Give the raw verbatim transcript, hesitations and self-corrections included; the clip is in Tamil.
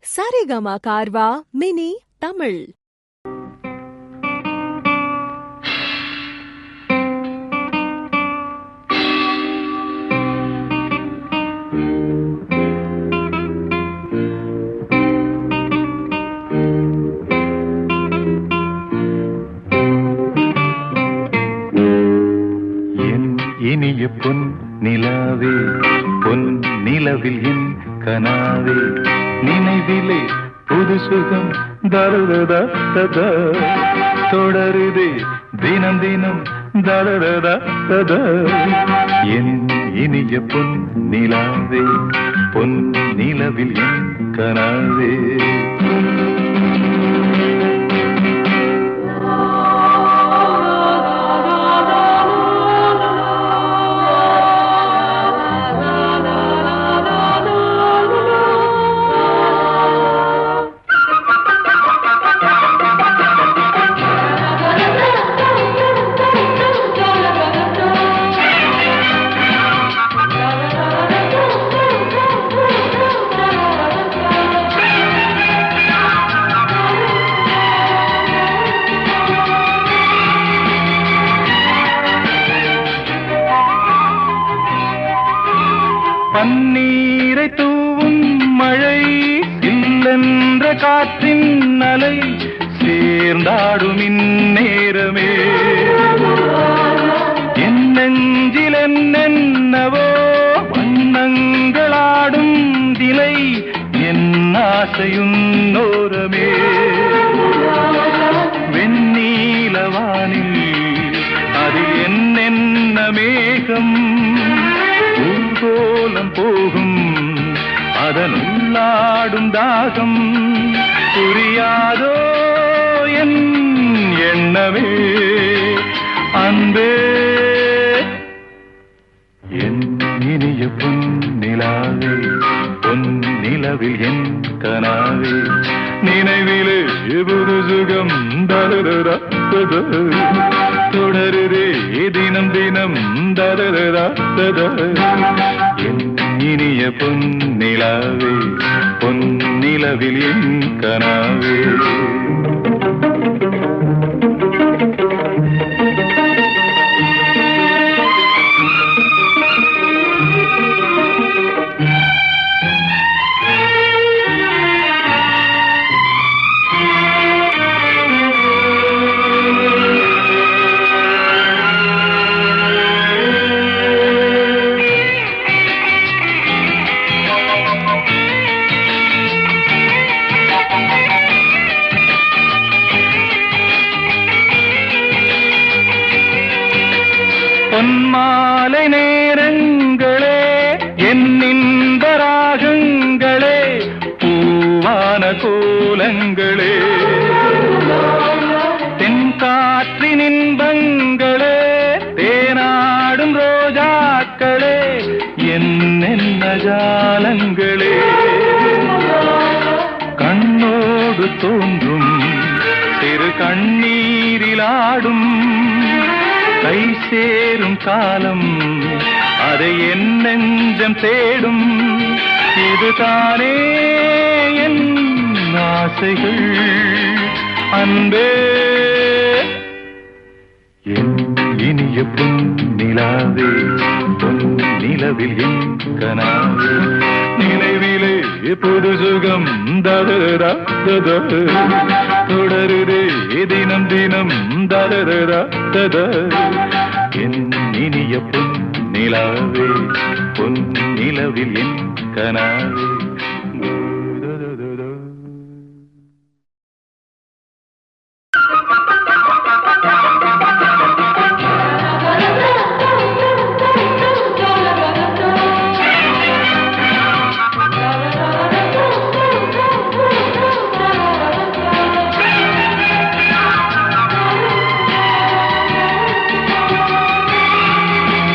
சரிகமா கார்வா மினி தமிழ். இனிய பொன் நிலாவே, பொன் நிலவில் என் கனாவே, நினைவிலே புது சுகம் தருதா ததா தொடருதே தினம் தினம் தருதா ததா. என் இனிய பொன் நிலாவே, பொன் நிலவில் என் கனாவே. பன்னீரை தூவும் மழை, சில்லென்ற காற்றின் அலை, சேர்ந்தாடும் இந்நேரமே என் நெஞ்சில் என்னென்னவோ வண்ணங்களாடும் திலை, என் ஆசையும் நோரமே. வெண்ணீலவானில் அது என்னென்ன மேகம், ஊர்கோலம் போகும் அதன் உள்ளாடும் தாகம், புரியாதோ என் எண்ணமே அன்பே. என் இனிய பொன் நிலாவே, பொன் நிலவில் என் கனாவே, நினைவிலே புது சுகம் தருதா தொடருதே தினம் தினம் தருதா ததா. என் இனிய பொன் நிலாவே, பொன் நிலவில் என் கனாவே. பொன்மாலை நேரங்களே, என் இன்ப ராகங்களே, பூவான கோலங்களே, தென்காற்றின் இன்பங்களே, தேனாடும் ரோஜாக்களே, என்னென்ன ஜாலங்களே, கண்ணோடு தோன்றும் சிறு கண்ணீரிலாடும் கை சேரும் காலம், அதை என் நெஞ்சம் தேடும். இதுதானே என் ஆசைகள் அன்பே. என் இனிய பொன் நிலாவே, பொன் நிலவில் என் கனாவே, நினைவிலே புது சுகம் தருதா ததா தொடருதே தினம் தினம் தருதா ததா. என் இனிய பொன் நிலாவே, பொன் நிலவில் என் கனாவே.